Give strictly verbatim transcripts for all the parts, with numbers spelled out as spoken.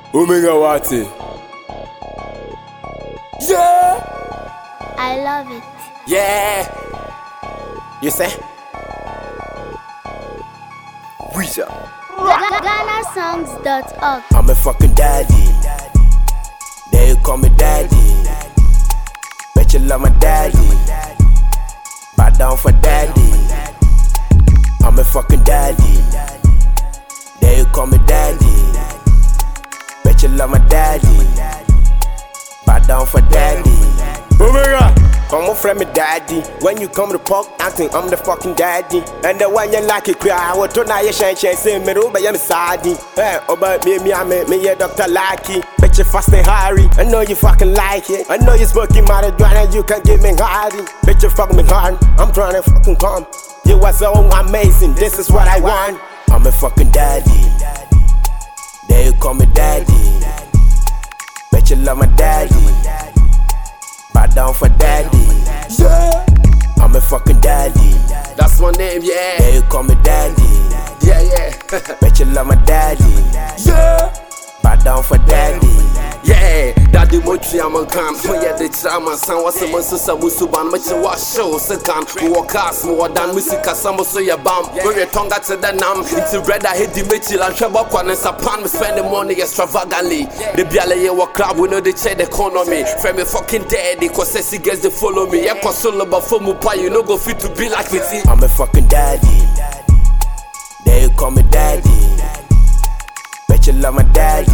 Omega Wati. Yeah. I love it. Yeah. You say? Weezer. Ghana songs dot org. I'm a fucking daddy. They call me daddy. Bet you love my daddy. Bow down for daddy. I'm a fucking daddy. They call me daddy. Bet you love my daddy. Bow down for daddy. Omega. Come on, friend, me daddy. When you come to park, I think I'm the fucking daddy. And the one you like it, cry. I will turn out your shine, shine, say, me, over, I'm saddy. Hey, about me, me, I'm me, yeah, Doctor Lucky. Bet you fast and hurry. I know you fucking like it. I know you smoking marijuana, you can give me hardy. Bet you fuck me hard. I'm trying to fucking come. You are so amazing, this is what I want. I'm a fucking daddy. They call me daddy. Bet you love my daddy. Bow down for daddy. Yeah. I'm a fucking daddy. That's my name, yeah. They call me daddy. Yeah, yeah. Bet you love my daddy. Yeah. Bow down for daddy. Yeah, daddy mochi I'm a can. When you the chama san was a monster musuban, much you wash show second. We walk cast more than music as some so your bum. When you tongue to the nam, it's a red I hit the Mitchell and Trevor Quan and Sapan. We spend the money extravagantly. The Biala walk club, we know they check the economy. From me fucking daddy, cause he gets to follow me. I'm console about for Mupa, you know go fit to be like me. I'm a fucking daddy. They call me daddy. Bet you love my daddy.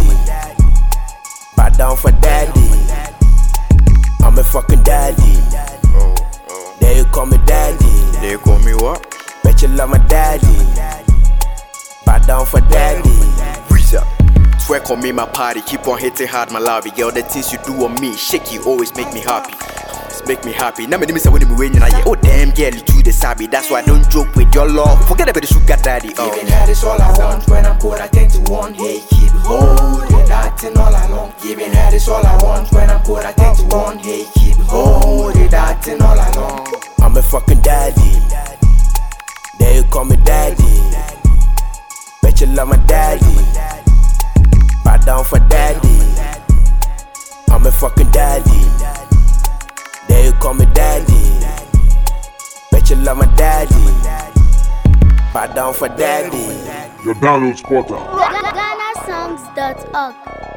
Bow down for daddy. I'm a fucking daddy. Oh, oh. They call me daddy. They call me what? Bet you love my daddy. Bow down for daddy. Weezer. Swear call me my party, keep on hitting hard my lobby. Girl, the things you do on me, shaky always make me happy. Just make me happy. Now me name is when you win, oh damn girl, you do the sabi. That's why I don't joke with your love. Forget about the sugar daddy. Oh. Giving her is all I want. When I'm cold, I tend to want. Hey, keep holding that thing all along. Giving her is all I want. When I'm cold, I tend to want. Hey, keep holding that thing all along. I'm a fucking daddy. They call me daddy. Bet you love my daddy. Bow down for daddy. I'm a fucking daddy. They call me daddy. Bet you love my daddy. Bow down for daddy. Your download spotter. Ghana songs dot org.